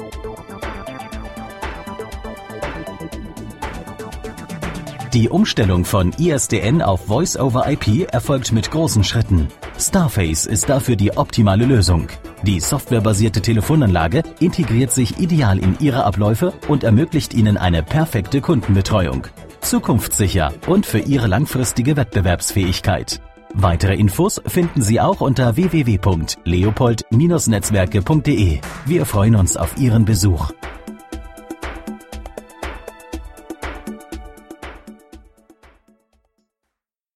Die Umstellung von ISDN auf Voice-over-IP erfolgt mit großen Schritten. Starface ist dafür die optimale Lösung. Die softwarebasierte Telefonanlage integriert sich ideal in Ihre Abläufe und ermöglicht Ihnen eine perfekte Kundenbetreuung. Zukunftssicher und für Ihre langfristige Wettbewerbsfähigkeit. Weitere Infos finden Sie auch unter www.leopold-netzwerke.de. Wir freuen uns auf Ihren Besuch.